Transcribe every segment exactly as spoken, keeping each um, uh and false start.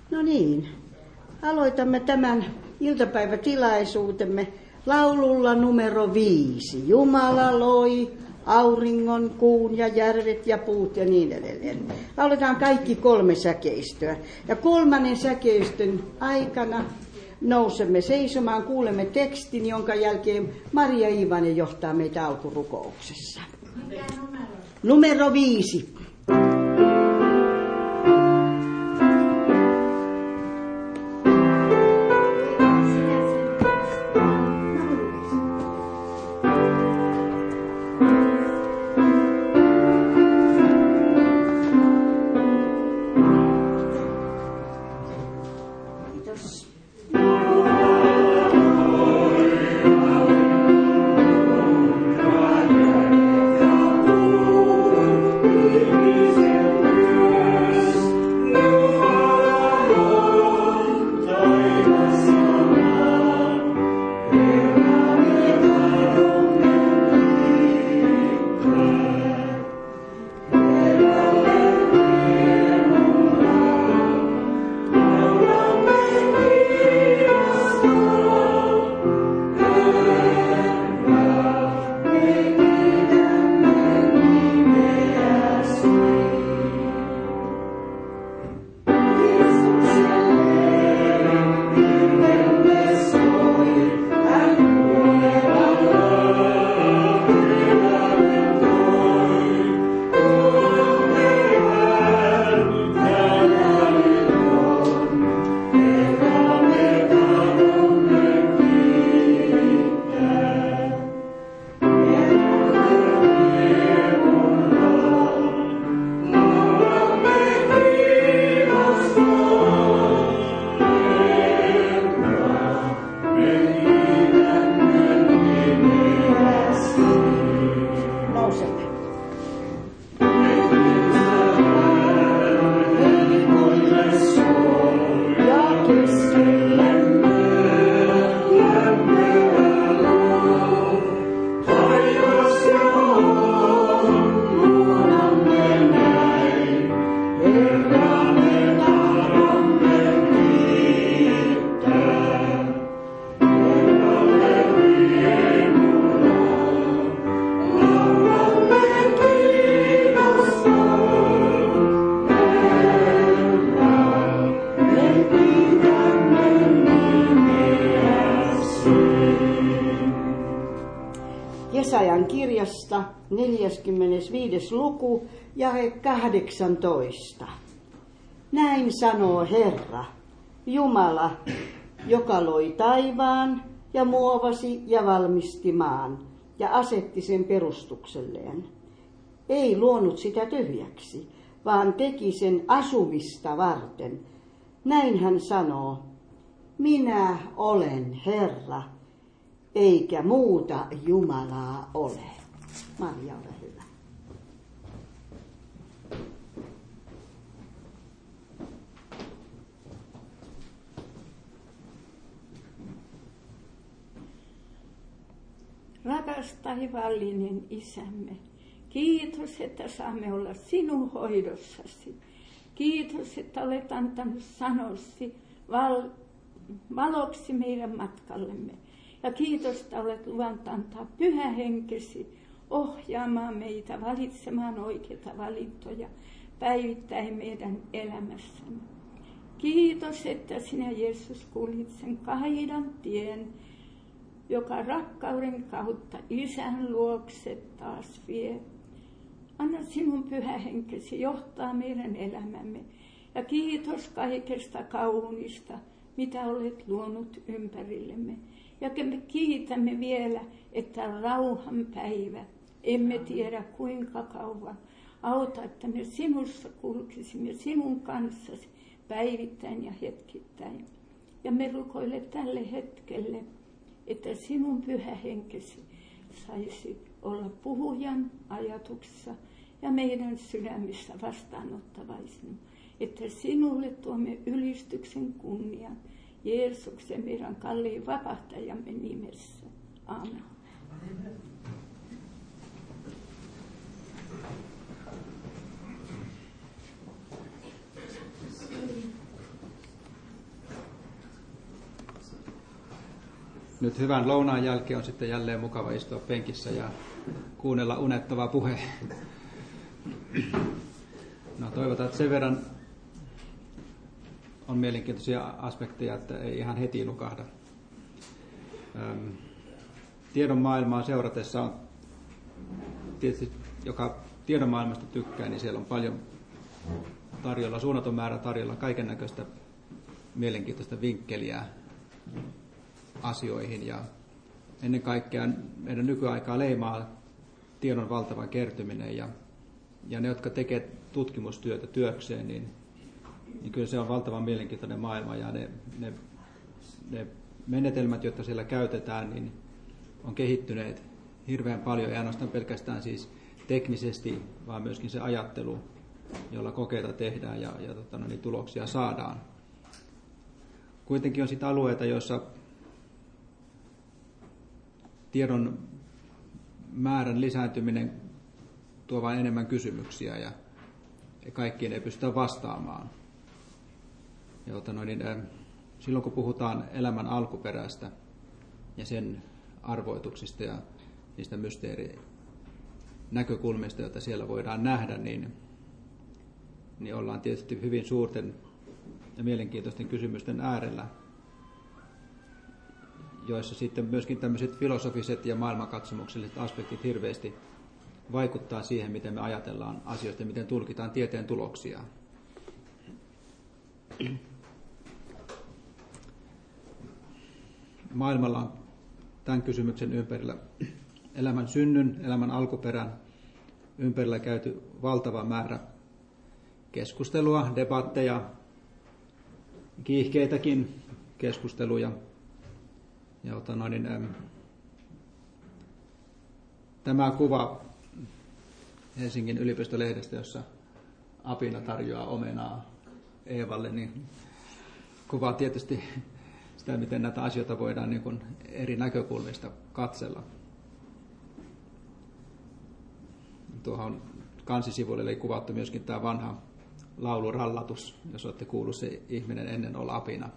No niin, aloitamme tämän iltapäivätilaisuutemme laululla numero viisi. Jumala loi auringon, kuun ja järvet ja puut ja niin edelleen. Lauletaan kaikki kolme säkeistöä. Ja kolmannen säkeistön aikana nousemme seisomaan, kuulemme tekstin, jonka jälkeen Maria Iivanen johtaa meitä alkurukouksessa. Mikä numero? Numero viisi. Jesajan kirjasta neljäskymmenesviides luku, jae kahdeksantoista. Näin sanoo Herra, Jumala, joka loi taivaan ja muovasi ja valmisti maan ja asetti sen perustukselleen. Ei luonut sitä tyhjäksi, vaan teki sen asumista varten. Näin hän sanoo, minä olen Herra, eikä muuta Jumalaa ole. Maria, ole hyvä. Rakas taivaallinen Isämme, kiitos, että saamme olla sinun hoidossasi. Kiitos, että olet antanut sanosi val- valoksi meidän matkallemme. Ja kiitos, että olet luvannut antaa pyhä henkesi ohjaamaan meitä valitsemaan oikeita valintoja päivittäin meidän elämässämme. Kiitos, että sinä Jeesus kuulit sen kaidan tien, joka rakkauden kautta Isän luokse taas vie. Anna sinun pyhä henkesi johtaa meidän elämämme. Ja kiitos kaikesta kaunista, mitä olet luonut ympärillemme. Ja me kiitämme vielä, että rauhan päivä, emme tiedä kuinka kauan. Auta, että me sinussa kulkisimme sinun kanssasi päivittäin ja hetkittäin. Ja me rukoile tälle hetkelle, että sinun pyhä henkesi saisi olla puhujan ajatuksessa ja meidän sydämissä vastaanottavaisena. Että sinulle tuomme ylistyksen kunnian Jeesuksen meidän kalliin vapahtajamme nimessä. Aamen. Nyt hyvän lounaan jälkeen on sitten jälleen mukava istua penkissä ja kuunnella unettava puhe. No toivotaan, että sen verran on mielenkiintoisia aspekteja, että ei ihan heti nukahda. Öm, tiedon maailmaa seuratessa on tietysti, joka tiedon maailmasta tykkää, niin siellä on paljon tarjolla, suunnaton määrä tarjolla kaiken näköistä mielenkiintoista vinkkeliä asioihin, ja ennen kaikkea meidän nykyaikaa leimaa tiedon valtava kertyminen, ja, ja ne, jotka tekevät tutkimustyötä työkseen, niin, niin kyllä se on valtavan mielenkiintoinen maailma, ja ne, ne, ne menetelmät, joita siellä käytetään, niin on kehittyneet hirveän paljon, ei ainoastaan pelkästään siis teknisesti, vaan myöskin se ajattelu, jolla kokeita tehdään ja, ja tota, no, niin tuloksia saadaan. Kuitenkin on sitten alueita, joissa tiedon määrän lisääntyminen tuo vain enemmän kysymyksiä ja, ja kaikkiin ei pystytä vastaamaan. Ja, tota, no, niin, äh, silloin kun puhutaan elämän alkuperästä ja sen arvoituksista ja niistä mysteerinäkökulmista, joita siellä voidaan nähdä, niin, niin ollaan tietysti hyvin suurten ja mielenkiintoisten kysymysten äärellä, joissa sitten myöskin tämmöiset filosofiset ja maailmankatsomukselliset aspektit hirveästi vaikuttaa siihen, miten me ajatellaan asioista ja miten tulkitaan tieteen tuloksia. Maailmalla on tämän kysymyksen ympärillä, elämän synnyn, elämän alkuperän ympärillä käyty valtava määrä keskustelua, debatteja, kiihkeitäkin keskusteluja. Ja, ota, no, niin, äm, tämä kuva Helsingin yliopistolehdestä, jossa apina tarjoaa omenaa Eevalle, niin kuvaa tietysti sitä, miten näitä asioita voidaan niin kuin eri näkökulmista katsella. Tuohon kansisivuille oli kuvattu myöskin tämä vanha laulurallatus, jos olette kuullut, se ihminen ennen olla apina.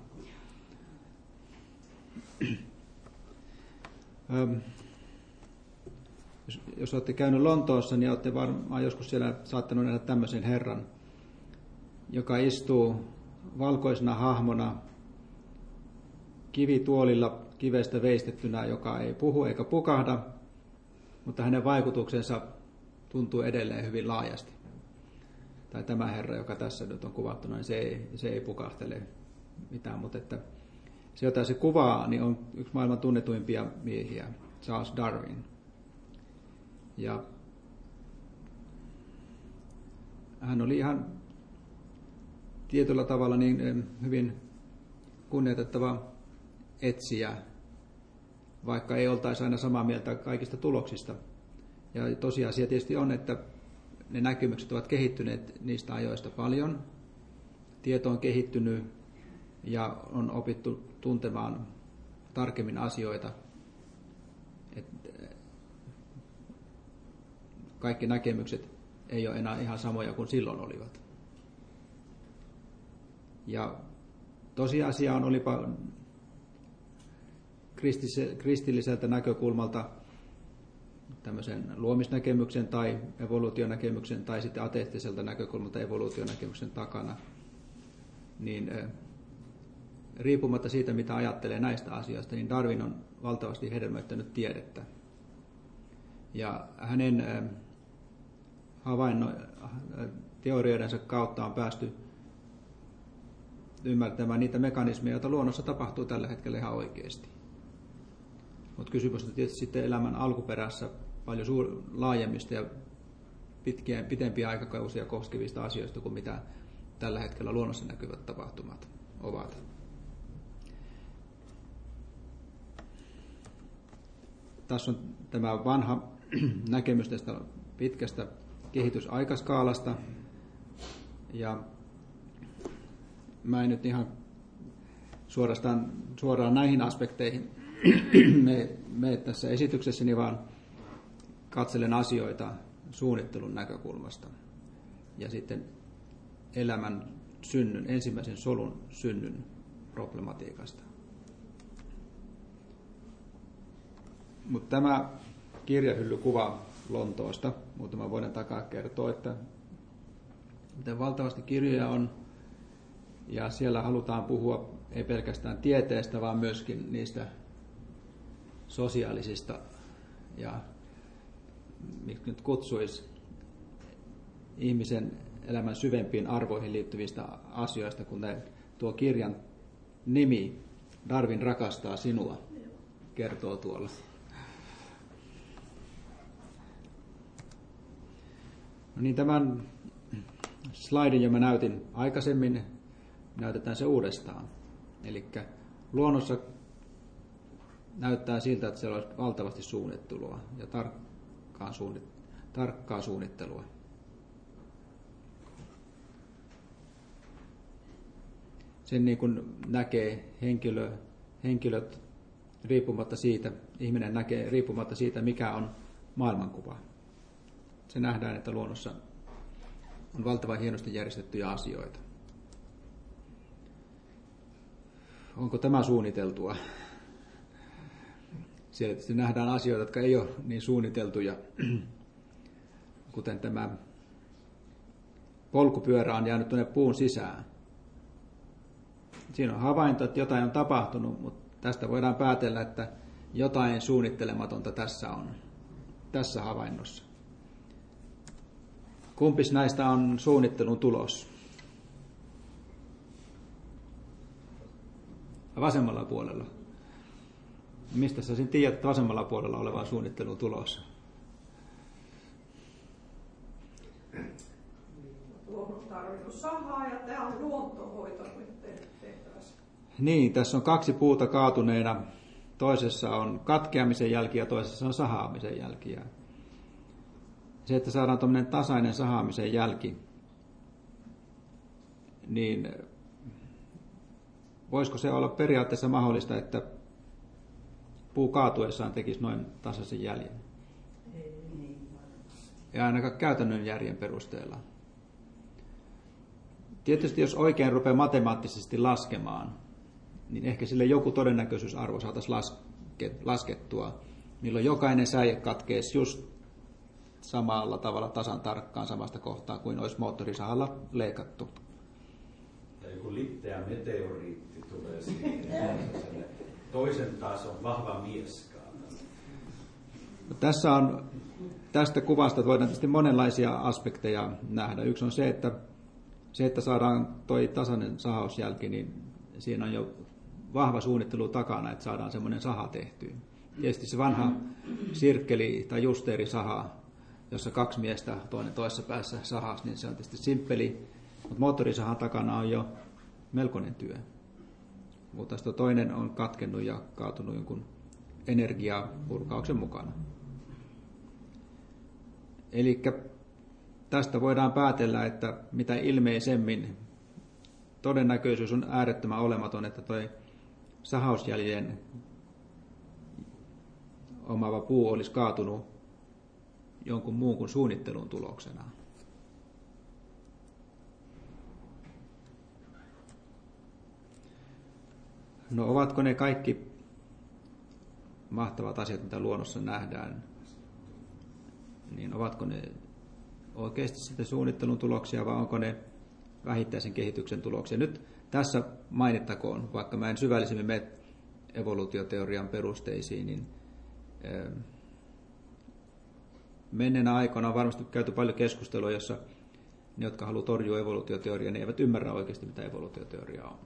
Jos, jos olette käynyt Lontoossa, niin olette varmaan joskus siellä saattanut nähdä tämmöisen herran, joka istuu valkoisena hahmona kivituolilla kivestä veistettynä, joka ei puhu eikä pukahda, mutta hänen vaikutuksensa tuntuu edelleen hyvin laajasti. Tai tämä herra, joka tässä nyt on kuvattu, niin se ei, se ei pukahtele mitään, mutta että se, jota se kuvaa, niin on yksi maailman tunnetuimpia miehiä, Charles Darwin. Ja hän oli ihan tietyllä tavalla niin hyvin kunnioitettava etsijä, vaikka ei oltaisi aina samaa mieltä kaikista tuloksista. Ja tosiasia tietysti on, että ne näkemykset ovat kehittyneet niistä ajoista paljon. Tieto on kehittynyt ja on opittu tuntemaan tarkemmin asioita. Et kaikki näkemykset ei ole enää ihan samoja kuin silloin olivat. Ja tosiasia on, olipa kristilliseltä näkökulmalta tämmöisen luomisnäkemyksen tai evoluutionäkemyksen tai sitten ateistiselta näkökulmalta evoluutionäkemyksen takana, niin riippumatta siitä, mitä ajattelee näistä asioista, niin Darwin on valtavasti hedelmöittänyt tiedettä. Ja hänen havainno, teorioidensa kautta on päästy ymmärtämään niitä mekanismeja, joita luonnossa tapahtuu tällä hetkellä ihan oikeasti. Mutta kysymys on tietysti sitten elämän alkuperässä paljon suur, laajemmista ja pitkiä, pitempiä aikakausia koskevista asioista kuin mitä tällä hetkellä luonnossa näkyvät tapahtumat ovat. Tässä on tämä vanha näkemys tästä pitkästä kehitysaikaskaalasta. Ja mä en nyt ihan suorastaan, suoraan näihin aspekteihin me, me tässä esityksessäni, vaan katselen asioita suunnittelun näkökulmasta ja sitten elämän synnyn, ensimmäisen solun synnyn problematiikasta. Mutta tämä kirjahyllykuva Lontoosta muutaman vuoden takaa kertoo, että miten valtavasti kirjoja on, ja siellä halutaan puhua ei pelkästään tieteestä, vaan myöskin niistä sosiaalisista ja miksi nyt kutsuisi ihmisen elämän syvempiin arvoihin liittyvistä asioista, kun ne, tuo kirjan nimi Darwin rakastaa sinua kertoo tuolla. No niin, tämän slaidin, jonka mä näytin aikaisemmin, näytetään se uudestaan. Eli luonnossa näyttää siltä, että siellä olisi valtavasti suunnittelua ja tarkkaa, suunnit, tarkkaa suunnittelua. Sen niin kuin näkee henkilö, henkilöt riippumatta siitä, ihminen näkee riippumatta siitä, mikä on maailmankuva. Se nähdään, että luonnossa on valtavan hienosti järjestettyjä asioita. Onko tämä suunniteltua? Siellä tietysti nähdään asioita, jotka ei ole niin suunniteltuja, kuten tämä polkupyörä on jäänyt tuonne puun sisään. Siinä on havainto, että jotain on tapahtunut, mutta tästä voidaan päätellä, että jotain suunnittelematonta tässä on, tässä havainnossa. Kumpis näistä on suunnittelun tulos? Vasemmalla puolella. Mistä sä tiedät vasemmalla puolella olevaa suunnittelun tulos? Tuohon on tarvinnut sahaa ja tämä on luontohoito nyt tehtävässä. Niin, tässä on kaksi puuta kaatuneena. Toisessa on katkeamisen jälki ja toisessa on sahaamisen jälki. Se, että saadaan tuommoinen tasainen sahaamisen jälki, niin voisiko se olla periaatteessa mahdollista, että puu kaatuessaan tekisi noin tasaisen jäljen? Ei. Ja ainakaan käytännön järjen perusteella. Tietysti jos oikein rupeaa matemaattisesti laskemaan, niin ehkä sille joku todennäköisyysarvo saataisiin laske, laskettua, milloin jokainen säie katkeisi just samalla tavalla tasan tarkkaan samasta kohtaa kuin olisi moottorisahalla leikattu. Ja joku litteä meteoriitti tulee siihen. Toisen taas on vahva mieskaan. Tässä on, tästä kuvasta voidaan tietysti monenlaisia aspekteja nähdä. Yksi on se, että, se, että saadaan toi tasainen sahausjälki, niin siinä on jo vahva suunnittelu takana, että saadaan semmoinen saha tehtyä. Tietysti se vanha sirkkeli- tai justeerisaha, jossa kaksi miestä toinen toisessa päässä sahas, niin se on tietysti simppeli, mutta moottorisahan takana on jo melkoinen työ. Mutta tästä toinen on katkennut ja kaatunut jonkun energiapurkauksen mukana. Eli tästä voidaan päätellä, että mitä ilmeisemmin todennäköisyys on äärettömän olematon, että tuo sahausjäljen omaava puu olisi kaatunut jonkun muun kuin suunnittelun tuloksena. No ovatko ne kaikki mahtavat asiat, mitä luonnossa nähdään, niin ovatko ne oikeasti sitten suunnittelun tuloksia vai onko ne vähittäisen kehityksen tuloksia? Nyt tässä mainittakoon, vaikka mä en syvällisemmin mene evoluutioteorian perusteisiin, niin menneenä aikoina on varmasti käyty paljon keskustelua, jossa ne, jotka haluavat torjua evoluutioteoriaa, ne eivät ymmärrä oikeasti, mitä evoluutioteoria on.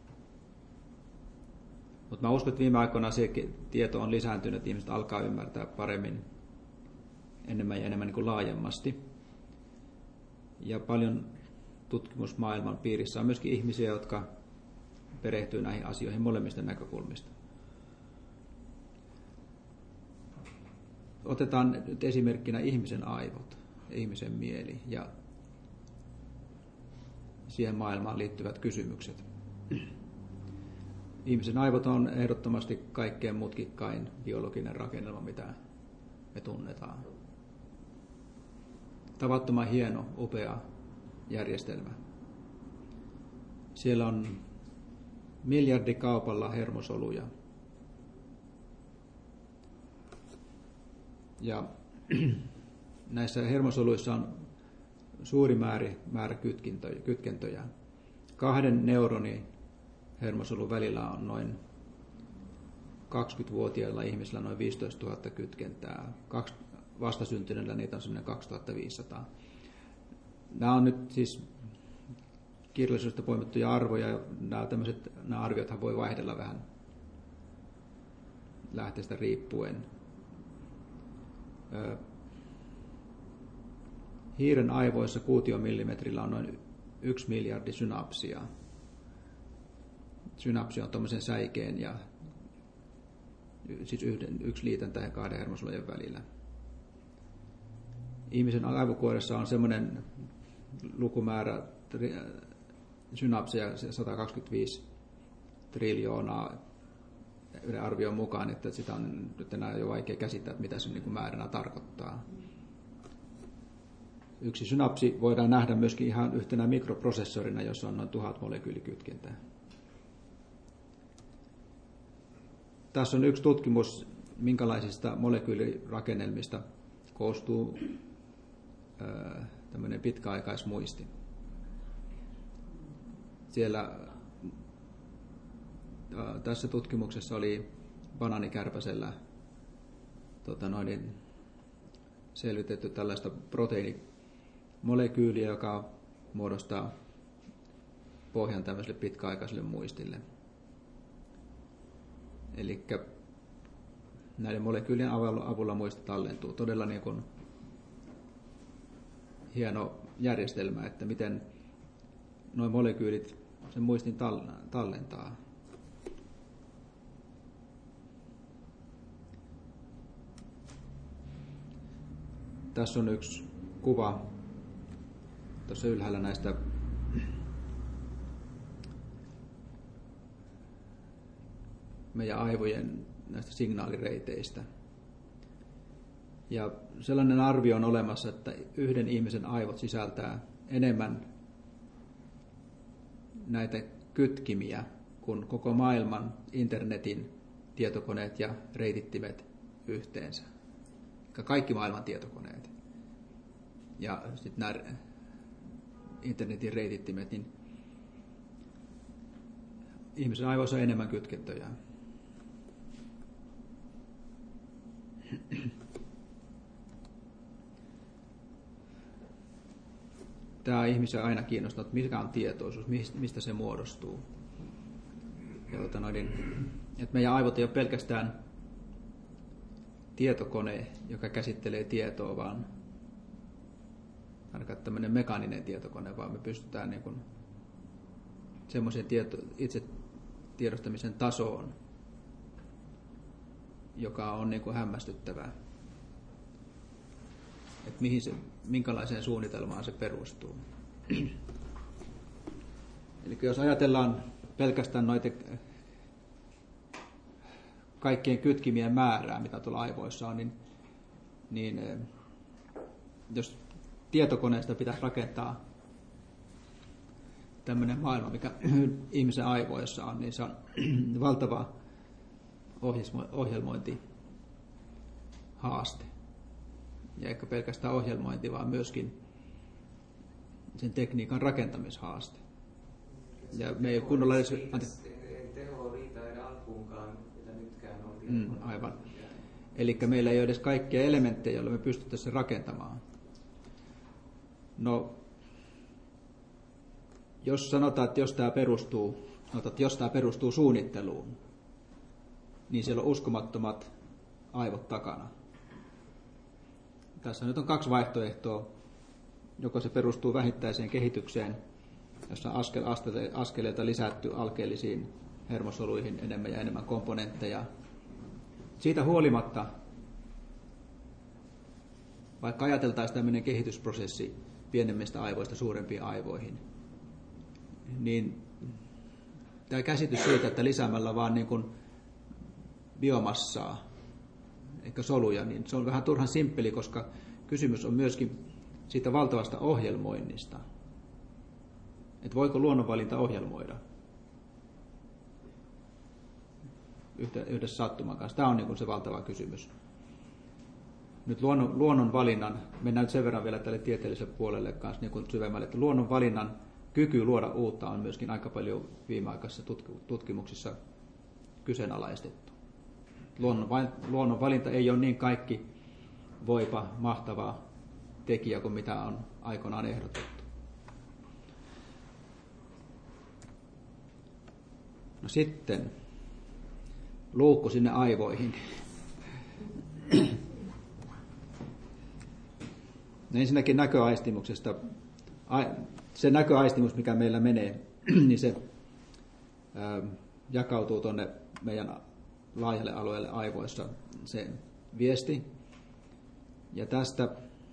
Mutta mä uskon, että viime aikoina se tieto on lisääntynyt, että ihmiset alkaa ymmärtää paremmin, enemmän ja enemmän niin kuin laajemmasti. Ja paljon tutkimusmaailman piirissä on myöskin ihmisiä, jotka perehtyy näihin asioihin molemmista näkökulmista. Otetaan nyt esimerkkinä ihmisen aivot, ihmisen mieli ja siihen maailmaan liittyvät kysymykset. Ihmisen aivot on ehdottomasti kaikkein mutkikkain biologinen rakennelma, mitä me tunnetaan. Tavattoman hieno, upea järjestelmä. Siellä on miljardikaupalla hermosoluja. Ja näissä hermosoluissa on suuri määrä, määrä kytkentöjä, kytkentöjä. Kahden neuronin hermosolun välillä on noin kaksikymmentävuotiailla ihmisillä noin viisitoistatuhatta kytkentää. Kaksi vastasyntyneillä niitä on semmoinen kaksituhattaviisisataa. Nämä on nyt siis kirjallisuudesta poimittuja arvoja, ja nämä, tämmöiset, nämä arviothan voi vaihdella vähän lähteestä riippuen. Hiiren aivoissa kuutiomillimetrillä on noin yksi miljardi synapsia. Synapsi on tuommoisen säikeen ja siis yhden, yksi liitäntä ja kahden hermosolujen välillä. Ihmisen aivokuoressa on semmoinen lukumäärä synapseja sata kaksikymmentäviisi triljoonaa yhden arvion mukaan, että sitä on nyt enää jo vaikea käsittää, mitä se niin kuin määränä tarkoittaa. Yksi synapsi voidaan nähdä myöskin ihan yhtenä mikroprosessorina, jossa on noin tuhat molekyylikytkentää. Tässä on yksi tutkimus, minkälaisista molekyylirakennelmista koostuu ää, tämmöinen pitkäaikaismuisti. Siellä ää, tässä tutkimuksessa oli banaanikärpäsellä tota noin, selvitetty tällaista proteiinimolekyyliä, joka muodostaa pohjan tämmöiselle pitkäaikaiselle muistille. Eli näiden molekyylien avulla muisti tallentuu. Todella niin kuin hieno järjestelmä, että miten nuo molekyylit sen muistin tallentaa. Tässä on yksi kuva tuossa ylhäällä näistä meidän aivojen näistä signaalireiteistä. Ja sellainen arvio on olemassa, että yhden ihmisen aivot sisältää enemmän näitä kytkimiä kuin koko maailman internetin tietokoneet ja reitittimet yhteensä. Kaikki maailman tietokoneet. Ja sitten nämä internetin reitittimet, niin ihmisen aivoissa on enemmän kytkentöjä. Tämä ihmisiä aina kiinnostaa, että mikä on tietoisuus, mistä se muodostuu. Ja, että meidän aivot ei ole pelkästään tietokone, joka käsittelee tietoa, vaan ainakaan tämmöinen mekaaninen tietokone, vaan me pystytään niin kuin semmoisen tieto, itse tiedostamisen tasoon, joka on niin kuin hämmästyttävää. Että mihin se, minkälaiseen suunnitelmaan se perustuu. Eli jos ajatellaan pelkästään noita kaikkien kytkimien määrää, mitä tuolla aivoissa on, niin, niin jos tietokoneesta pitäisi rakentaa tämmöinen maailma, mikä ihmisen aivoissa on, niin se on valtava ohjelmointihaaste. Ja eikä pelkästään ohjelmointi, vaan myöskin sen tekniikan rakentamishaaste. Ja me ei kunnolla edes... Teho riitä edes alkuunkaan, mitä nytkään on. Mm, aivan. Eli meillä ei ole edes kaikkia elementtejä, joilla me pystyttäisiin sen rakentamaan. No, jos sanotaan, että jos tämä perustuu, sanotaan, että jos tämä perustuu suunnitteluun, niin siellä on uskomattomat aivot takana. Tässä nyt on kaksi vaihtoehtoa. Joko se perustuu vähittäiseen kehitykseen, jossa on askel, askeleita lisätty alkeellisiin hermosoluihin enemmän ja enemmän komponentteja. Siitä huolimatta, vaikka ajateltaisiin tämmöinen kehitysprosessi pienemmistä aivoista suurempiin aivoihin, niin tämä käsitys siitä, että lisäämällä vaan niin kuin biomassaa, eikä soluja, niin se on vähän turhan simppeli, koska kysymys on myöskin siitä valtavasta ohjelmoinnista. Että voiko luonnonvalinta ohjelmoida yhdessä sattuman kanssa? Tämä on niin kuin se valtava kysymys. nyt luonnon, luonnon valinnan, mennään nyt sen verran vielä tälle tieteelliselle puolelle kanssa niin kuin syvemmälle, että luonnon valinnan kyky luoda uutta on myöskin aika paljon viimeaikaisissa tutkimuksissa kyseenalaistettu. Luonnon, luonnon valinta ei ole niin kaikki voipa mahtava tekijä kuin mitä on aikoinaan ehdotettu. No sitten luukku sinne aivoihin. Ensinnäkin näköaistimuksesta. Se näköaistimus, mikä meillä menee, niin se jakautuu tuonne meidän laajalle alueelle aivoissa, se viesti. Ja tästä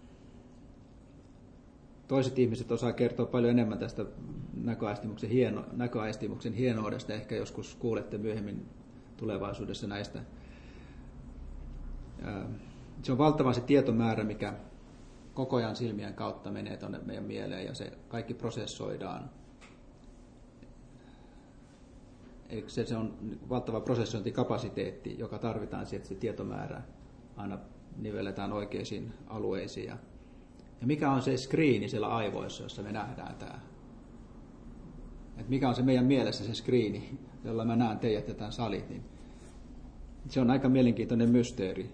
toiset ihmiset osaa kertoa paljon enemmän tästä näköaistimuksen, hieno, näköaistimuksen hienoudesta. Ehkä joskus kuulette myöhemmin tulevaisuudessa näistä. Se on valtava se tietomäärä, mikä koko ajan silmien kautta menee tuonne meidän mieleen ja se kaikki prosessoidaan. Eli se, se on valtava prosessointikapasiteetti, joka tarvitaan siihen, että se tietomäärä aina nivelletään oikeisiin alueisiin. Ja, ja mikä on se screeni siellä aivoissa, jossa me nähdään tämä? Et mikä on se meidän mielessä se screeni, jolla mä näen teidät ja tämän salit? Niin se on aika mielenkiintoinen mysteeri.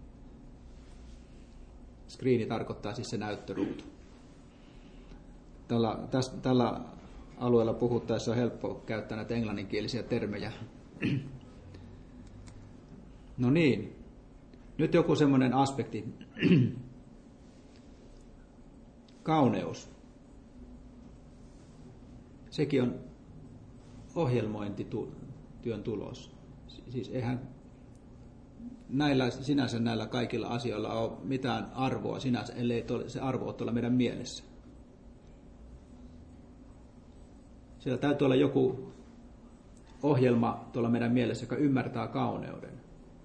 Screeni tarkoittaa siis se näyttöruutu. Tällä, täs, tällä alueella puhuttaessa on helppo käyttää näitä englanninkielisiä termejä. No niin, nyt joku semmoinen aspekti. Kauneus. Sekin on ohjelmointityön tulos. Siis eihän näillä, sinänsä näillä kaikilla asioilla ole mitään arvoa sinänsä, ellei se arvo ole tuolla meidän mielessä. Siellä täytyy olla joku ohjelma tuolla meidän mielessä, joka ymmärtää kauneuden.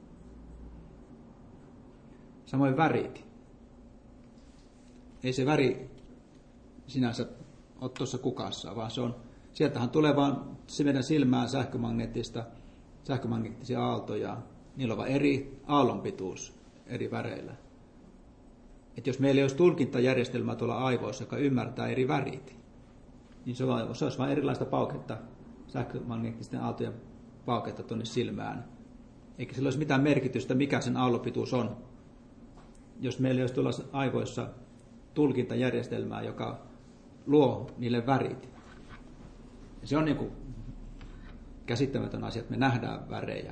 Samoin värit. Ei se väri sinänsä ole tuossa kukassa, vaan se on, sieltähän tulee vaan se meidän silmään sähkömagneettista, sähkömagneettisia aaltoja. Niillä on vaan eri aallonpituus eri väreillä. Et jos meillä ei olisi tulkintajärjestelmää tuolla aivoissa, joka ymmärtää eri värit, niin se, on, se olisi vain erilaista pauketta, sähkömagneettisten aaltojen pauketta tuonne silmään. Eikä sillä olisi mitään merkitystä, mikä sen aallonpituus on, jos meillä ei olisi tuolla aivoissa tulkintajärjestelmää, joka luo niille värit. Ja se on niin kuin käsittämätön asia, että me nähdään värejä.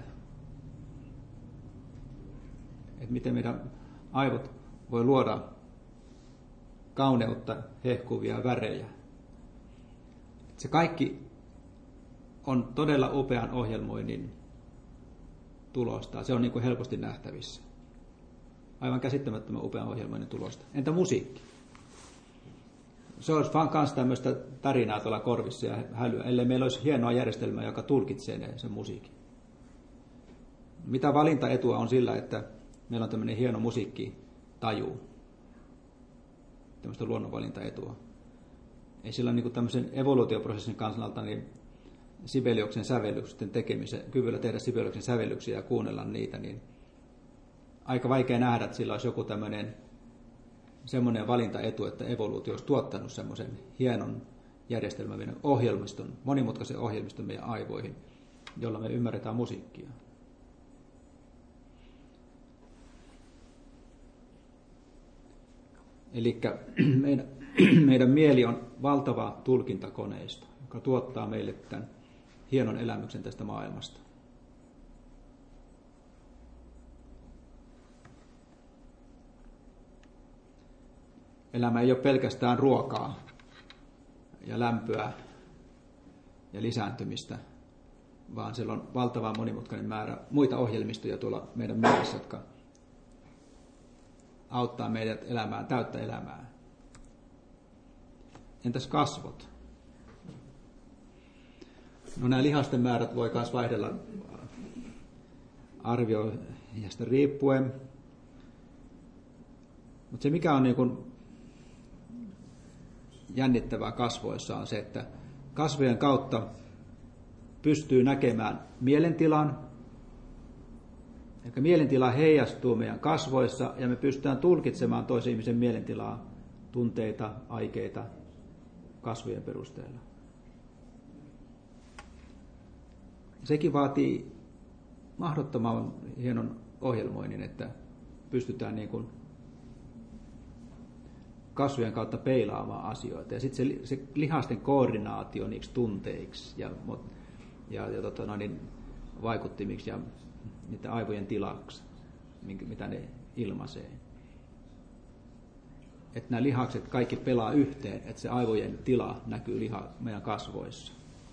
Että miten meidän aivot voi luoda kauneutta hehkuvia värejä. Se kaikki on todella upean ohjelmoinnin tulosta. Se on niin kuin helposti nähtävissä. Aivan käsittämättömän upean ohjelmoinnin tulosta. Entä musiikki? Se olisi vaan myös tämmöistä tarinaa tuolla korvissa ja hälyä, ellei meillä olisi hienoa järjestelmää, joka tulkitsee sen musiikin. Mitä valintaetua on sillä, että meillä on tämmöinen hieno musiikkitaju, tämmöistä luonnonvalintaetua. Ei sillä niin kuin tämmöisen evoluutioprosessin kannalta niin Sibeliuksen sävellysten tekemisen, kyvyllä tehdä Sibeliuksen sävellyksiä ja kuunnella niitä, niin aika vaikea nähdä, että sillä olisi joku tämmöinen semmoinen valintaetu, että evoluutio olisi tuottanut semmoisen hienon järjestelmän meidän ohjelmiston, monimutkaisen ohjelmiston meidän aivoihin, jolla me ymmärretään musiikkia. Eli meidän, meidän mieli on valtava tulkintakoneisto, joka tuottaa meille tämän hienon elämyksen tästä maailmasta. Elämä ei ole pelkästään ruokaa ja lämpöä ja lisääntymistä, vaan siellä on valtava monimutkainen määrä muita ohjelmistoja tuolla meidän mielessä, jotka auttaa meidät elämään täyttä elämää. Entäs kasvot? No nämä lihasten määrät voi myös vaihdella arvioijasta riippuen. Mutta se mikä on niin kuin jännittävää kasvoissa on se, että kasvojen kautta pystyy näkemään mielentilan, Eli mielentila heijastuu meidän kasvoissa ja me pystytään tulkitsemaan toisen ihmisen mielentilaa, tunteita, aikeita kasvojen perusteella. Sekin vaatii mahdottoman hienon ohjelmoinnin, että pystytään niin kuin kasvojen kautta peilaamaan asioita. Ja sitten se, se lihasten koordinaatio niiksi tunteiksi ja, ja, ja tota, no niin, vaikuttimiksi ja niiden aivojen tilaksi, mitä ne ilmaisee. Että nämä lihakset kaikki pelaa yhteen, että se aivojen tila näkyy liha meidän kasvoissa.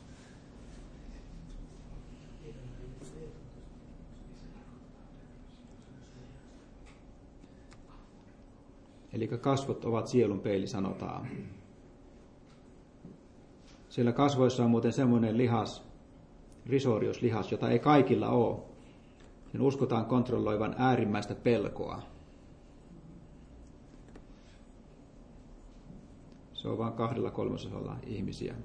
Eli kasvot ovat sielun peili, sanotaan. Siellä kasvoissa on muuten semmoinen lihas, risoriuslihas, jota ei kaikilla ole. Sen uskotaan kontrolloivan äärimmäistä pelkoa. Se on vain kahdella kolmasosalla ihmisiä.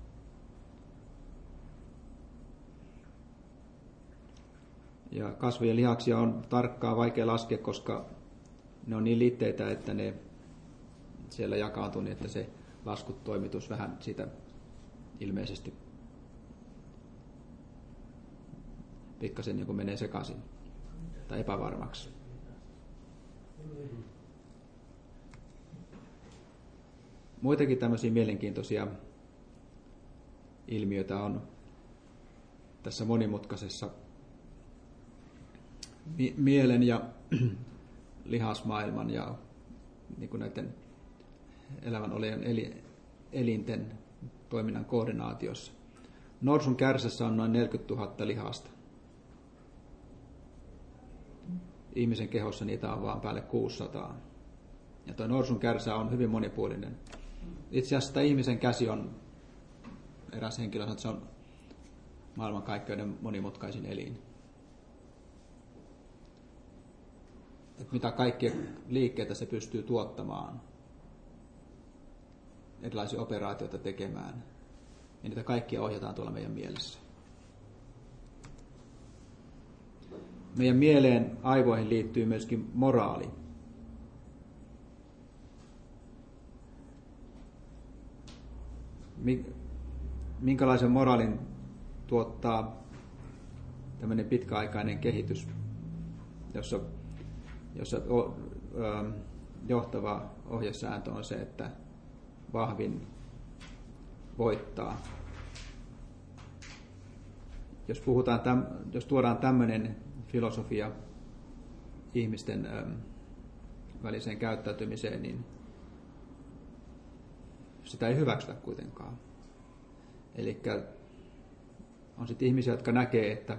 Ja kasvojen lihaksia on tarkkaan vaikea laskea, koska ne on niin liitteitä, että ne siellä jakautuu niin, että se laskutoimitus vähän siitä ilmeisesti pikkasen niin kuin menee sekaisin tai epävarmaksi. Muitakin tämmöisiä mielenkiintoisia ilmiöitä on tässä monimutkaisessa mi- mielen ja lihasmaailman ja niin kuin näiden elämän olien elinten toiminnan koordinaatiossa. Norsun kärsässä on noin neljäkymmentätuhatta lihasta. Ihmisen kehossa niitä on vaan päälle kuusisataa. Ja tuo norsun kärsä on hyvin monipuolinen. Itse asiassa ihmisen käsi on, eräs henkilö sanoo, että se on maailmankaikkeuden monimutkaisin elin. Että mitä kaikkia liikkeitä se pystyy tuottamaan, erilaisia operaatioita tekemään, ja niitä kaikkia ohjataan tuolla meidän mielessä. Meidän mieleen, aivoihin liittyy myöskin moraali. Minkälaisen moraalin tuottaa tämmöinen pitkäaikainen kehitys, jossa, jossa johtava ohjesääntö on se, että vahvin voittaa. Jos, puhutaan täm, jos tuodaan tämmöinen filosofia ihmisten ähm, väliseen käyttäytymiseen, niin sitä ei hyväksytä kuitenkaan. Eli on sitten ihmisiä, jotka näkee, että,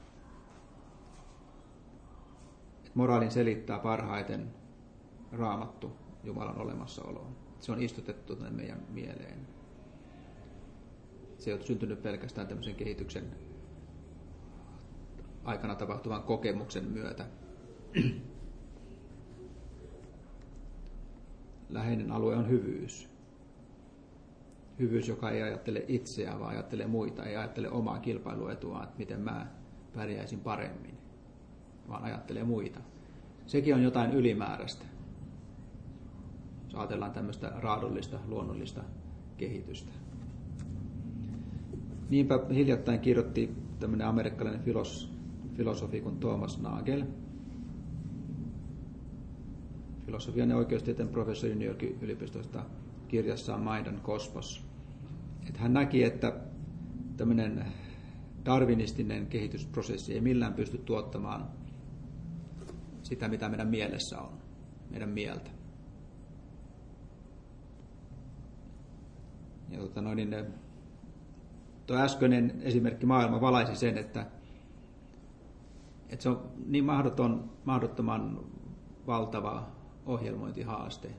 että moraalin selittää parhaiten Raamattu, Jumalan olemassaoloon. Se on istutettu tänne meidän mieleen. Se ei ole syntynyt pelkästään tämmöisen kehityksen aikana tapahtuvan kokemuksen myötä. Läheinen alue on hyvyys. Hyvyys, joka ei ajattele itseään, vaan ajattelee muita, ei ajattele omaa kilpailuetuaan, että miten mä pärjäisin paremmin, vaan ajattelee muita. Sekin on jotain ylimääräistä. Jos ajatellaan tämmöistä raadollista, luonnollista kehitystä. Niinpä hiljattain kirjoitti tämmöinen amerikkalainen filos, filosofi kuin Thomas Nagel, filosofian ja oikeustieteen professori New Yorkin yliopistosta, kirjassaan Mind and Cosmos. Että hän näki, että tämmöinen darwinistinen kehitysprosessi ei millään pysty tuottamaan sitä, mitä meidän mielessä on, meidän mieltä. Ja tota noin, niin tuo äskeinen esimerkki maailma valaisi sen, että, että se on niin mahdoton, mahdottoman valtava ohjelmointihaaste.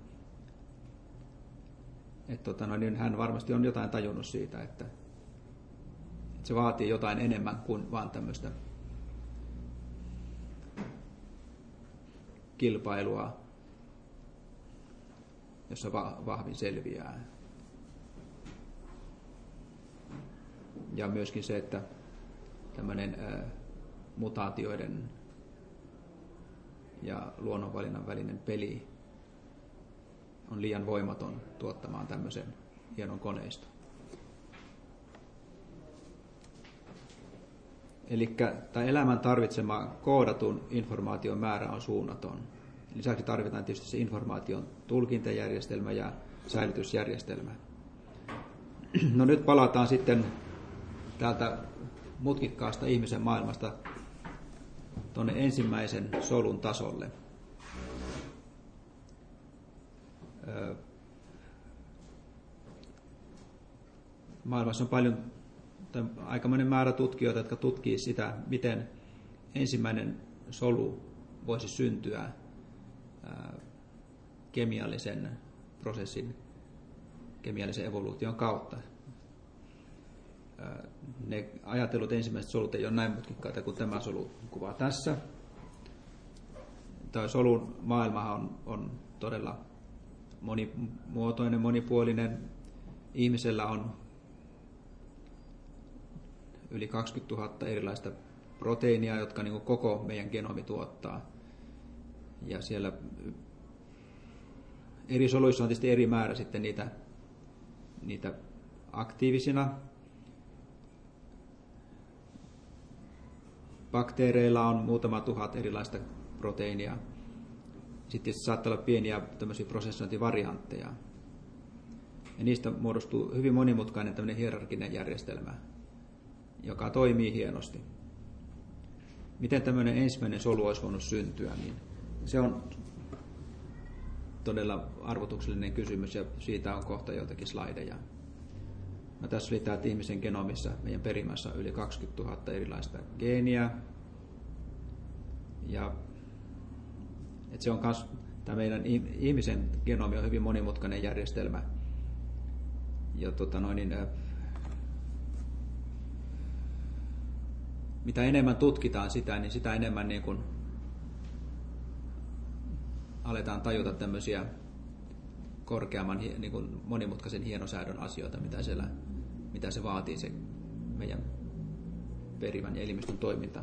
Että tota noin, niin hän varmasti on jotain tajunnut siitä, että, että se vaatii jotain enemmän kuin vaan tämmöistä kilpailua, jossa vahvin selviää. Ja myöskin se, että tämmöinen ää, mutaatioiden ja luonnonvalinnan välinen peli on liian voimaton tuottamaan tämmöisen hienon koneiston. Eli tämä elämän tarvitsema koodatun informaation määrä on suunnaton. Lisäksi tarvitaan tietysti se informaation tulkintajärjestelmä ja säilytysjärjestelmä. No nyt palataan sitten täältä mutkikkaasta ihmisen maailmasta tuonne ensimmäisen solun tasolle. Maailmassa on paljon, aikamoinen määrä tutkijoita, jotka tutkii sitä, miten ensimmäinen solu voisi syntyä kemiallisen prosessin, kemiallisen evoluution kautta. Ne ajatellut ensimmäiset solut ei ole näin mutkikkaita kuin tämä solukuva tässä. Tämä solun maailma on, on todella monimuotoinen, monipuolinen. Ihmisellä on yli kaksikymmentätuhatta erilaista proteiinia, jotka niin kuin koko meidän genomi tuottaa. Ja siellä eri soluissa on tietysti eri määrä sitten niitä, niitä aktiivisina. Bakteereilla on muutama tuhat erilaista proteiinia. Sitten saattaa olla pieniä tämmöisiä prosessointivariantteja. Ja niistä muodostuu hyvin monimutkainen tämmöinen hierarkinen järjestelmä, joka toimii hienosti. Miten tämmöinen ensimmäinen solu olisi voinut syntyä, niin se on todella arvotuksellinen kysymys, ja siitä on kohta joitakin slaideja. No, tässä oli tämä, että ihmisen genomissa, meidän perimässä on yli kaksikymmentätuhatta erilaista geeniä. Ja että se on kans, tämä meidän ihmisen genomi on hyvin monimutkainen järjestelmä. Ja tota noin, niin, mitä enemmän tutkitaan sitä, niin sitä enemmän niin kuin aletaan tajuta tämmöisiä korkeamman niin kuin monimutkaisen hienosäädön asioita, mitä, siellä, mitä se vaatii se meidän perimän ja elimistön toiminta.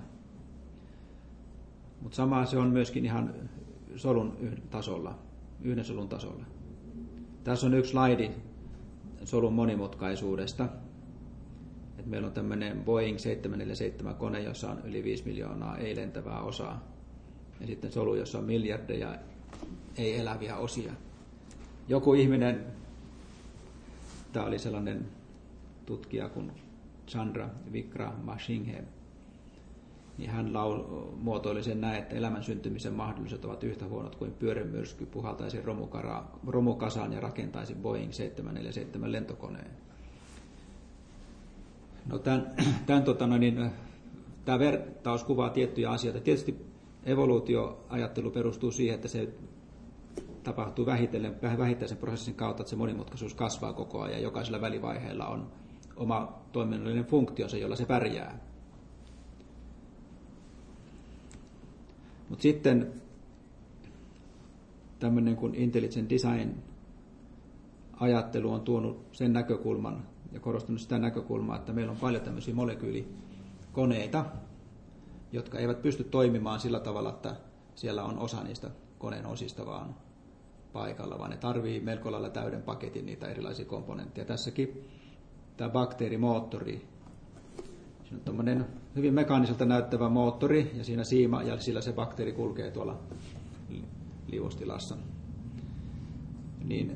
Mutta samaa se on myöskin ihan solun tasolla, yhden solun tasolla. Tässä on yksi slaidi solun monimutkaisuudesta. Et meillä on tämmöinen Boeing seitsemänsataaneljäkymmentäseitsemän kone, jossa on yli viisi miljoonaa ei-lentävää osaa. Ja sitten solu, jossa on miljardeja ei-eläviä osia. Joku ihminen, tämä oli sellainen tutkija kuin Chandra Wickramasinghe, niin hän laul- muotoili sen näin, että elämän syntymisen mahdollisuudet ovat yhtä huonot kuin pyörämyrsky puhaltaisi romukasaan ja rakentaisi Boeing seitsemänsataaneljäkymmentäseitsemän lentokoneen. No, tämän, tämän, tota, no niin, tämä vertaus kuvaa tiettyjä asioita. Tietysti evoluutioajattelu perustuu siihen, että se tapahtuu vähitellen, vähittäisen prosessin kautta, että se monimutkaisuus kasvaa koko ajan. Jokaisella välivaiheella on oma toiminnallinen funktionsa, jolla se pärjää. Mutta sitten tämmöinen kuin intelligent design ajattelu on tuonut sen näkökulman ja korostanut sitä näkökulmaa, että meillä on paljon tämmöisiä molekyylikoneita, jotka eivät pysty toimimaan sillä tavalla, että siellä on osa niistä koneen osista vaan paikalla, vaan ne tarvii melko lailla täyden paketin niitä erilaisia komponentteja. Tässäkin tämä bakteerimoottori. Siinä on tämmöinen hyvin mekaaniselta näyttävä moottori ja siinä siima ja sillä se bakteeri kulkee tuolla liuostilassa. Niin,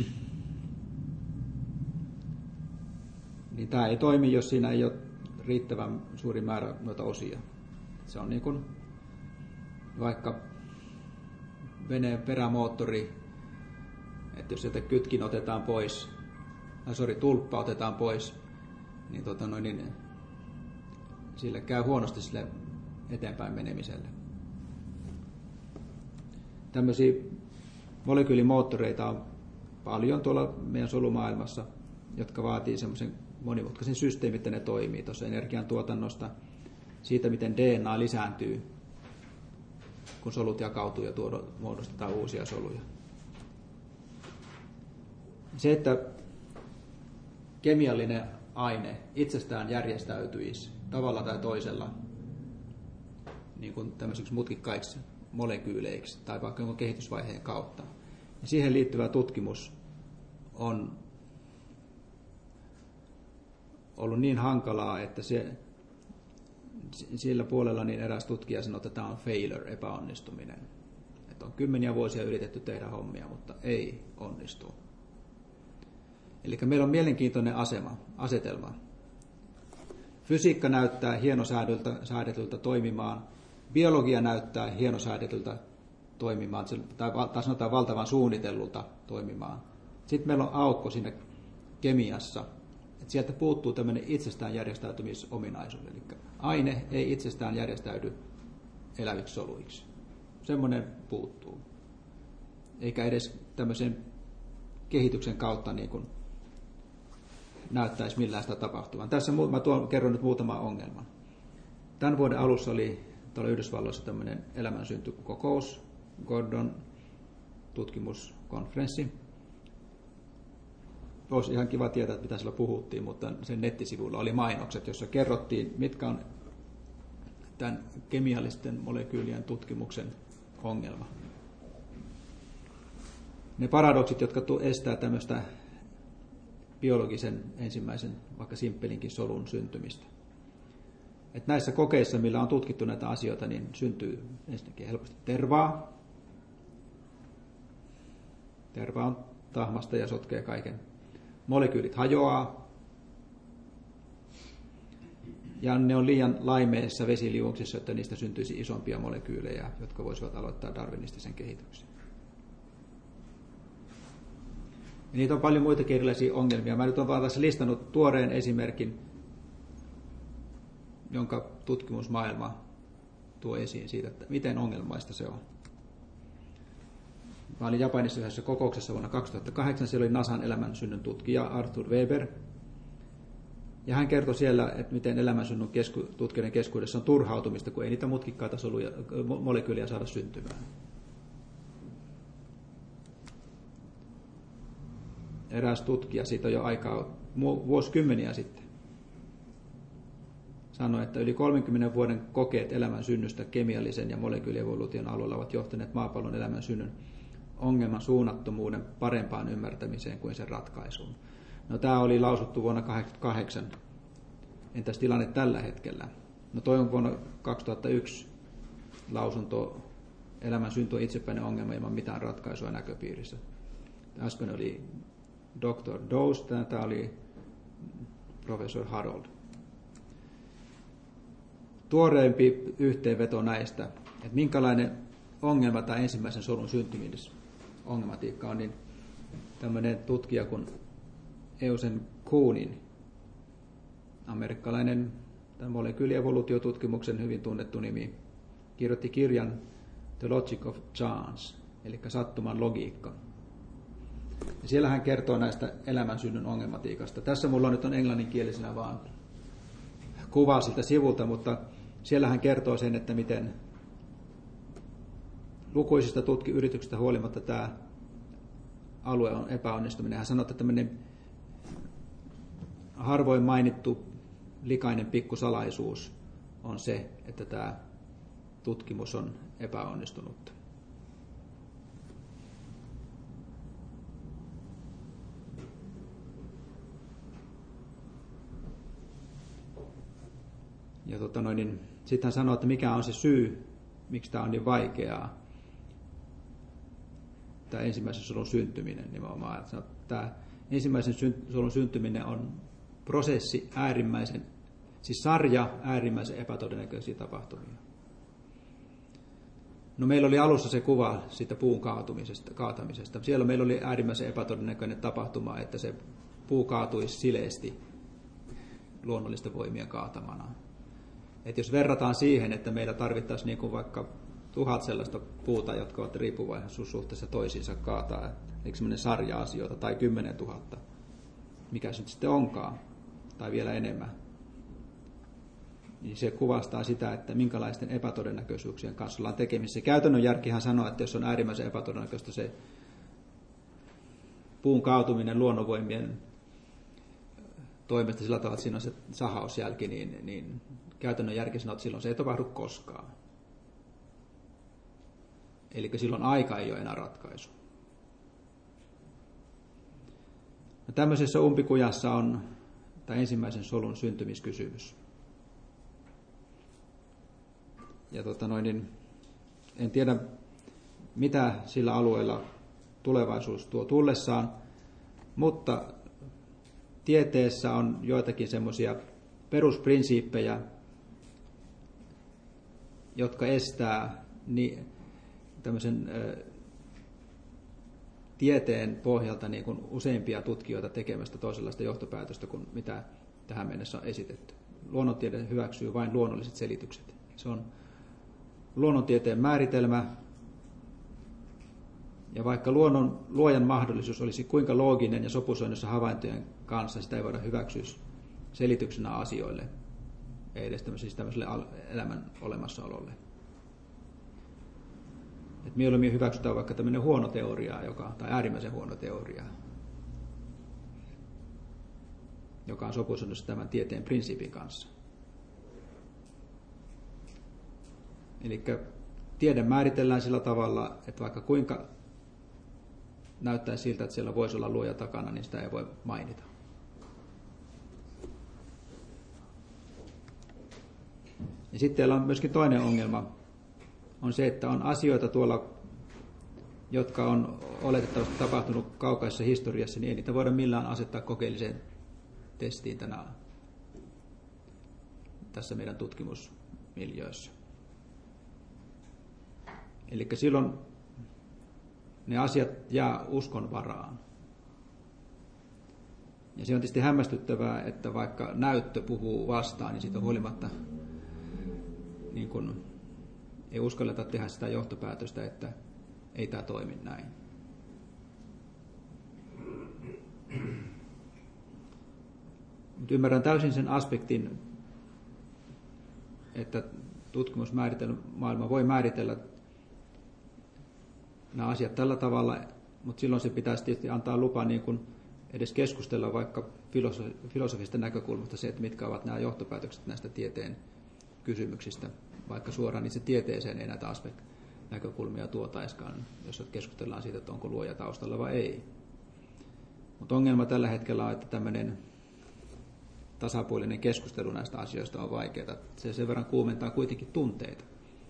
niin tämä ei toimi, jos siinä ei ole riittävän suuri määrä noita osia. Se on niin kuin vaikka veneen perämoottori, että jos sieltä kytkin otetaan pois, tai sori, tulppa otetaan pois, niin, tota noin, niin sille käy huonosti sille eteenpäin menemiselle. Tämmöisiä molekyylimoottoreita on paljon tuolla meidän solumaailmassa, jotka vaatii semmoisen monimutkaisen systeemin, että ne toimii tuossa energiantuotannosta, siitä miten D N A lisääntyy, kun solut jakautuu ja muodostetaan uusia soluja. Se, että kemiallinen aine itsestään järjestäytyisi tavalla tai toisella niin kuin tämmöisiksi mutkikkaiksi molekyyleiksi tai vaikka jonkun kehitysvaiheen kautta. Ja siihen liittyvä tutkimus on ollut niin hankalaa, että se, sillä puolella niin eräs tutkija sanoi, että tämä on failure, epäonnistuminen. Että on kymmeniä vuosia yritetty tehdä hommia, mutta ei onnistu. Eli meillä on mielenkiintoinen asema, asetelma. Fysiikka näyttää hienosäädetyltä toimimaan, biologia näyttää hienosäädetyltä toimimaan, tai sanotaan valtavan suunnitellulta toimimaan. Sitten meillä on aukko siinä kemiassa, että sieltä puuttuu tämmöinen itsestään järjestäytymisominaisuus, eli aine ei itsestään järjestäydy eläviksi soluiksi. Semmoinen puuttuu. Eikä edes tämmöisen kehityksen kautta niin kuin näyttäisi millään sitä tapahtuvan. Tässä mä tuon, kerron nyt muutaman ongelman. Tämän vuoden alussa oli tuolla Yhdysvalloissa tämmöinen elämänsyntykokous, Gordon tutkimuskonferenssi. Olisi ihan kiva tietää, että mitä siellä puhuttiin, mutta sen nettisivuilla oli mainokset, jossa kerrottiin, mitkä on tämän kemiallisten molekyylien tutkimuksen ongelma. Ne paradoksit, jotka estää tämmöistä biologisen ensimmäisen, vaikka simppelinkin solun syntymistä. Et näissä kokeissa, millä on tutkittu näitä asioita, niin syntyy ensinnäkin helposti tervaa. Terva on tahmasta ja sotkee kaiken. Molekyylit hajoaa. Ja ne on liian laimeissa vesiliuoksissa, että niistä syntyisi isompia molekyylejä, jotka voisivat aloittaa darwinistisen kehityksen. Ja niitä on paljon muitakin erilaisia ongelmia. Mä nyt olen vaan tässä listannut tuoreen esimerkin, jonka tutkimusmaailma tuo esiin siitä, että miten ongelmaista se on. Mä olin Japanissa yhdessä kokouksessa vuonna kaksituhattakahdeksan, siellä oli NASAn elämänsynnyn tutkija Arthur Weber. Ja hän kertoi siellä, että miten elämänsynnyn kesku, tutkijoiden keskuudessa on turhautumista, kun ei niitä mutkikkaita soluja, molekyyliä saada syntymään. Eräs tutkija, siitä on jo aikaa vuosikymmeniä sitten, sanoi, että yli kolmenkymmenen vuoden kokeet elämän synnystä kemiallisen ja molekyylievoluution alueella ovat johtaneet maapallon elämän synnyn ongelman suunnattomuuden parempaan ymmärtämiseen kuin sen ratkaisuun. No, tämä oli lausuttu vuonna tuhatyhdeksänsataakahdeksankymmentäkahdeksan. Entäs tilanne tällä hetkellä? No, toi on vuonna kaksituhattayksi lausunto. Elämän synty on itsepäinen ongelma ilman mitään ratkaisua näköpiirissä. Äsken oli doktor Dose, tämä oli professor Harold. Tuoreempi yhteenveto näistä, että minkälainen ongelma tämä ensimmäisen solun syntymisongelmatiikka on, niin tämmöinen tutkija kuin Eusen Kuhnin, amerikkalainen molekyylievoluutiotutkimuksen hyvin tunnettu nimi, kirjoitti kirjan The Logic of Chance, eli sattuman logiikka. Ja siellä hän kertoo näistä elämänsynnyn ongelmatiikasta. Tässä mulla nyt on englanninkielisenä vaan kuva siltä sivulta, mutta siellä hän kertoo sen, että miten lukuisista tutkiyrityksistä huolimatta tämä alue on epäonnistuminen. Hän sanoo, että tämmöinen harvoin mainittu likainen pikkusalaisuus on se, että tämä tutkimus on epäonnistunut. Ja tota noin, niin sitten hän sanoo, että mikä on se syy, miksi tämä on niin vaikeaa, tämä ensimmäisen solun syntyminen nimenomaan. Tämä ensimmäisen solun syntyminen on prosessi äärimmäisen, siis sarja äärimmäisen epätodennäköisiä tapahtumia. No, meillä oli alussa se kuva siitä puun kaatumisesta, kaatamisesta. Siellä meillä oli äärimmäisen epätodennäköinen tapahtuma, että se puu kaatuisi sileesti luonnollisten voimien kaatamana. Et jos verrataan siihen, että meillä tarvittaisiin niin kuin vaikka tuhat sellaista puuta, jotka ovat riippuvaisuussuhteessa toisiinsa kaataa, eikö semmoinen sarja asioita, tai kymmenen tuhatta, mikä se nyt sitten onkaan, tai vielä enemmän, niin se kuvastaa sitä, että minkälaisten epätodennäköisyyksien kanssa ollaan tekemisissä. Käytännön järkihän sanoo, että jos on äärimmäisen epätodennäköistä se puun kaatuminen luonnonvoimien toimesta sillä tavalla, että siinä on se sahausjälki, niin, niin käytännön järki sanoo, että silloin se ei tapahdu koskaan. Eli silloin aika ei ole enää ratkaisu. No, tämmöisessä umpikujassa on tämä ensimmäisen solun syntymiskysymys. Ja tota noin, niin en tiedä, mitä sillä alueella tulevaisuus tuo tullessaan, mutta tieteessä on joitakin semmoisia perusprinsiippejä, jotka estää niin, tämmöisen ö, tieteen pohjalta niin kuin useimpia tutkijoita tekemästä toisenlaista johtopäätöstä kuin mitä tähän mennessä on esitetty. Luonnontiede hyväksyy vain luonnolliset selitykset. Se on luonnontieteen määritelmä, ja vaikka luonnon luojan mahdollisuus olisi kuinka looginen ja sopusoinnussa havaintojen kanssa, sitä ei voida hyväksyä selityksenä asioille, ei edes tämmöiselle elämän olemassaololle. Et mieluummin hyväksytään vaikka tämmöinen huono teoria, joka, tai äärimmäisen huono teoria, joka on sopusoinnussa tämän tieteen prinsiipin kanssa. Eli tiede määritellään sillä tavalla, että vaikka kuinka näyttää siltä, että siellä voisi olla luoja takana, niin sitä ei voi mainita. Ja sitten teillä on myöskin toinen ongelma, on se, että on asioita tuolla, jotka on oletettavasti tapahtunut kaukaisessa historiassa, niin ei niitä voida millään asettaa kokeelliseen testiin tänään tässä meidän tutkimusmiljöössä. Eli silloin ne asiat jää uskon varaan. Ja se on tietysti hämmästyttävää, että vaikka näyttö puhuu vastaan, niin siitä huolimatta niin kun ei uskalleta tehdä sitä johtopäätöstä, että ei tämä toimi näin. Mutta ymmärrän täysin sen aspektin, että tutkimusmääritelmä voi määritellä nämä asiat tällä tavalla, mutta silloin se pitäisi tietysti antaa lupa niin kuin edes keskustella vaikka filosofista näkökulmasta se, että mitkä ovat nämä johtopäätökset näistä tieteen kysymyksistä, vaikka suoraan itse tieteeseen ei näitä aspekt- näkökulmia tuotaiskaan, jos keskustellaan siitä, että onko luoja taustalla vai ei. Mutta ongelma tällä hetkellä on, että tämmöinen tasapuolinen keskustelu näistä asioista on vaikeaa. Se sen verran kuumentaa kuitenkin tunteita.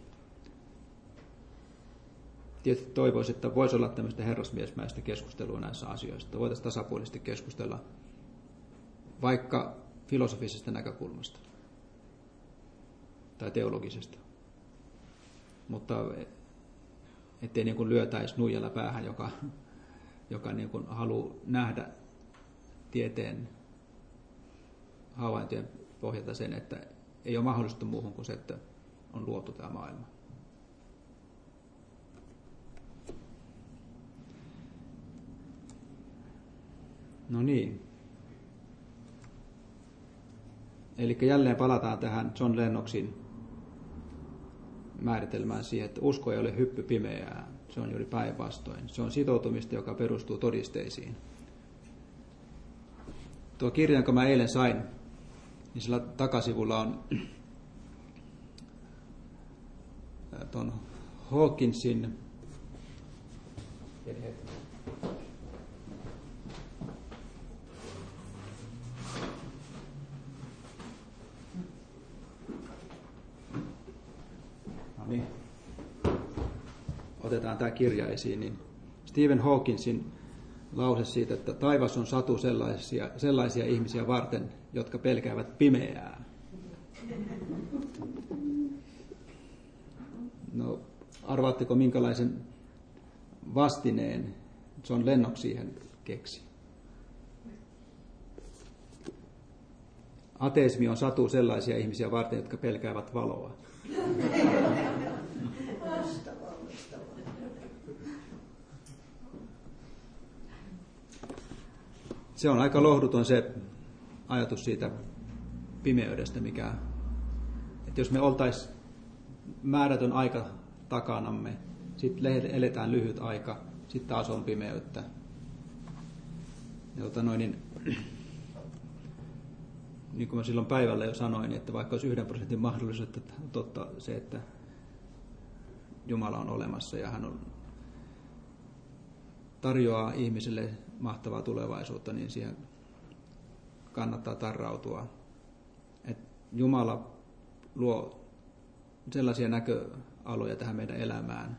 Tietysti toivoisin, että voisi olla tämmöistä herrasmiesmäistä keskustelua näissä asioissa. Voitaisiin tasapuolisesti keskustella vaikka filosofisesta näkökulmasta tai teologisesta. Mutta ettei niin kuin lyötäisi nuijalla päähän, joka, joka niin kuin haluaa nähdä tieteen havaintojen pohjalta sen, että ei ole mahdollista muuhun kuin se, että on luotu tämä maailma. No niin. Eli jälleen palataan tähän John Lennoxin määritelmään siihen, että usko ei ole hyppy pimeää. Se on juuri päinvastoin. Se on sitoutumista, joka perustuu todisteisiin. Tuo kirja, jonka mä eilen sain, niin sillä takasivulla on tuon Hawkinsin no niin. Otetaan tämä kirja esiin, niin Stephen Hawkinsin lause siitä, että taivas on satu sellaisia, sellaisia ihmisiä varten, jotka pelkäävät pimeää. No, arvaatteko, minkälaisen vastineen John Lennox siihen keksi? Ateismi on satu sellaisia ihmisiä varten, jotka pelkäävät valoa. Se on aika lohduton se ajatus siitä pimeydestä, mikä, että jos me oltaisiin määrätön aika takanamme, sitten eletään lyhyt aika, sitten taas on pimeyttä. Ja noin, niin, niin kuin mä silloin päivällä jo sanoin, että vaikka olisi yhden prosentin mahdollisuus, että totta se, että Jumala on olemassa ja hän on, tarjoaa ihmisille mahtavaa tulevaisuutta, niin siihen kannattaa tarrautua. Et Jumala luo sellaisia näköaloja tähän meidän elämään,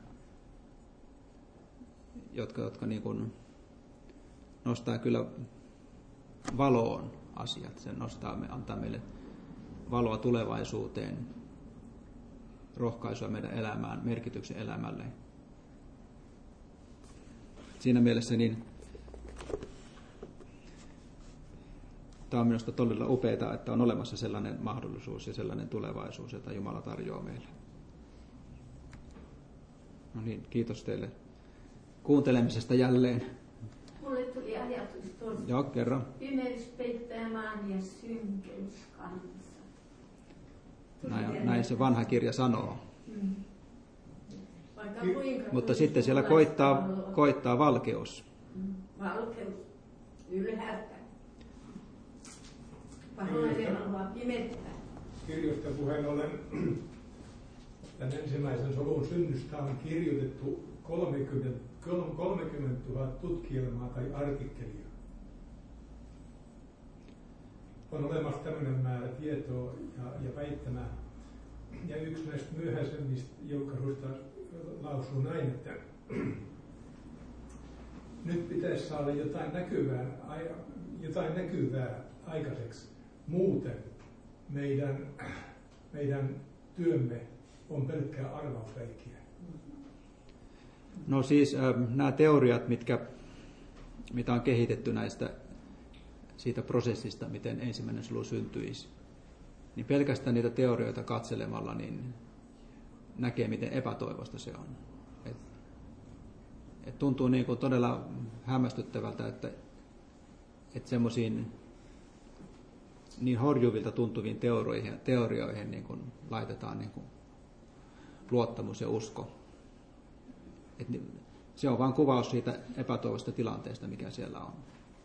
jotka, jotka niin kuin nostaa kyllä valoon asiat. Se nostaa, antaa meille valoa tulevaisuuteen, rohkaisua meidän elämään, merkityksen elämälle. Siinä mielessä niin tämä on minusta todella upeaa, että on olemassa sellainen mahdollisuus ja sellainen tulevaisuus, jota Jumala tarjoaa meille. No niin, kiitos teille kuuntelemisesta jälleen. Mulle tuli ajatus tuossa. Joo, kerran. Pimeys peittää maan ja synkeys kansa. Näin, näin se vanha kirja sanoo. Mm. Mutta sitten siellä koittaa, koittaa valkeus. Mm. Valkeus. Ylhäältä. Pahoinen haluaa pimettää. Kirjoista puheen ollen tämän ensimmäisen sovun synnystä on kirjoitettu kolmekymmentätuhatta tutkielmaa tai artikkelia. On olemassa tämmöinen määrä tietoa ja, ja väittämää. Ja yksi näistä myöhäisemmistä julkaisuista lausuu näin, että nyt pitäisi saada jotain näkyvää, jotain näkyvää aikaiseksi. Muuten meidän, meidän työmme on pelkkää arvausleikkiä. No siis äh, nämä teoriat, mitkä, mitä on kehitetty näistä siitä prosessista, miten ensimmäinen solu syntyisi, niin pelkästään niitä teorioita katselemalla niin näkee, miten epätoivoista se on. Et, et tuntuu niin kuin todella hämmästyttävältä, että et semmoisiin niin horjuvilta tuntuviin teorioihin, teorioihin niin kuin laitetaan niin kuin luottamus ja usko. Et se on vain kuvaus siitä epätoivoisesta tilanteesta, mikä siellä on.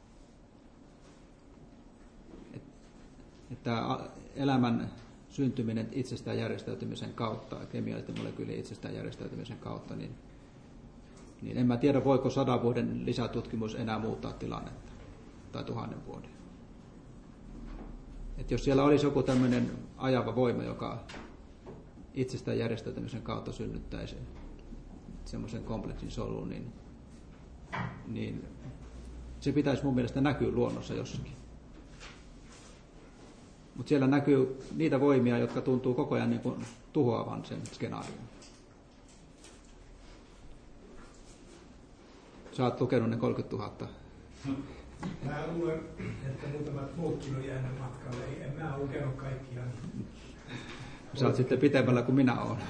Et, et tämä elämän syntyminen itsestään järjestäytymisen kautta, kemiallisten molekyylien itsestään järjestäytymisen kautta, niin, niin en mä tiedä, voiko sadan vuoden lisätutkimus enää muuttaa tilannetta, tai tuhannen vuoden. Et jos siellä olisi joku tämmöinen ajava voima, joka itsestään järjestäytymisen kautta synnyttäisi semmoisen kompleksin solun, niin, niin se pitäisi mun mielestä näkyä luonnossa jossakin. Mutta siellä näkyy niitä voimia, jotka tuntuu koko ajan niin kuin tuhoavan sen skenaarion. Sä oot lukenut ne kolmekymmentätuhatta. Mä luulen, että muutamat muutkin on jäänyt matkalle. En mä ole lukenut kaikkia. Sä oot sitten pitemmällä kuin minä olen.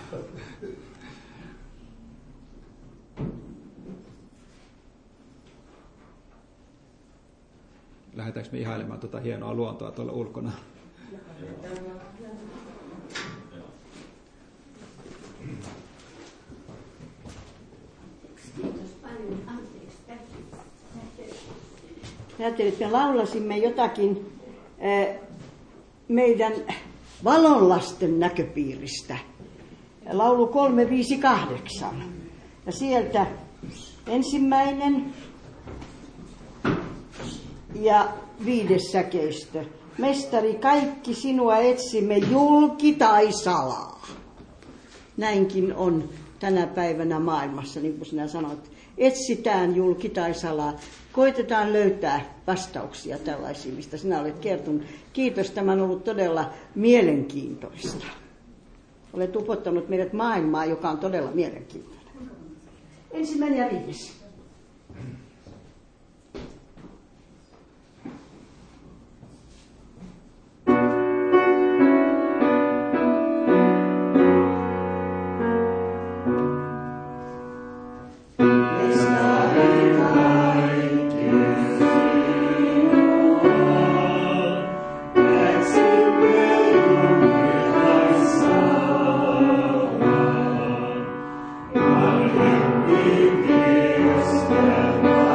Lähdetäänkö me ihailemaan tuota hienoa luontoa tuolla ulkona? Ajattelin, että me laulasimme jotakin meidän valonlasten näköpiiristä. Laulu kolme viisi kahdeksan. Ja sieltä ensimmäinen ja viides säkeistö. Mestari, kaikki sinua etsimme julki tai salaa. Näinkin on tänä päivänä maailmassa, niin kuin sinä sanoit. Etsitään julki tai salaa. Koitetaan löytää vastauksia tällaisiin, mistä sinä olet kertonut. Kiitos, tämä on ollut todella mielenkiintoista. Olet upottanut meidät maailmaan, joka on todella mielenkiintoinen. Ensimmäinen ja viides. Yes.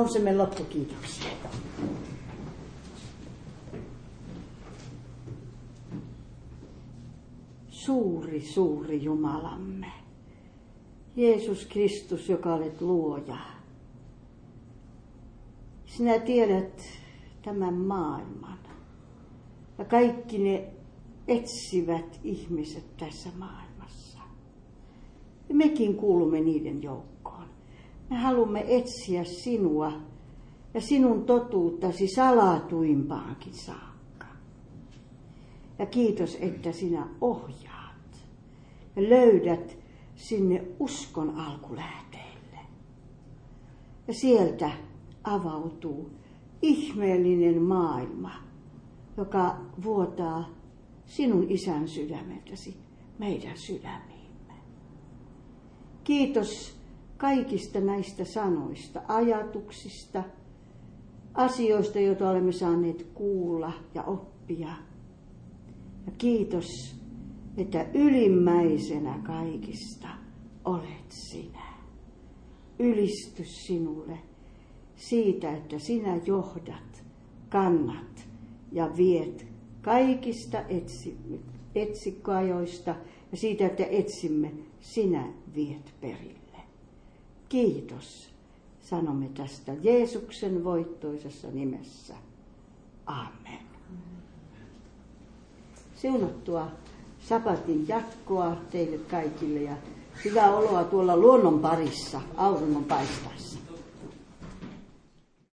Nousemme loppukiitoksiin. Suuri, suuri Jumalamme. Jeesus Kristus, joka olet luoja. Sinä tiedät tämän maailman. Ja kaikki ne etsivät ihmiset tässä maailmassa. Ja mekin kuulumme niiden joukkoon. Me haluamme etsiä sinua ja sinun totuuttasi salatuimpaankin saakka. Ja kiitos, että sinä ohjaat ja löydät sinne uskon alkulähteille. Ja sieltä avautuu ihmeellinen maailma, joka vuotaa sinun Isän sydämeltäsi meidän sydämiimme. Kiitos kaikista näistä sanoista, ajatuksista, asioista, joita olemme saaneet kuulla ja oppia. Ja kiitos, että ylimmäisenä kaikista olet sinä. Ylistys sinulle siitä, että sinä johdat, kannat ja viet kaikista etsi, etsikkoajoista ja siitä, että etsimme, sinä viet perille. Kiitos, sanomme tästä Jeesuksen voittoisessa nimessä. Amen. Siunattua sabatin jatkoa teille kaikille ja hyvää oloa tuolla luonnon parissa auringon paistaessa.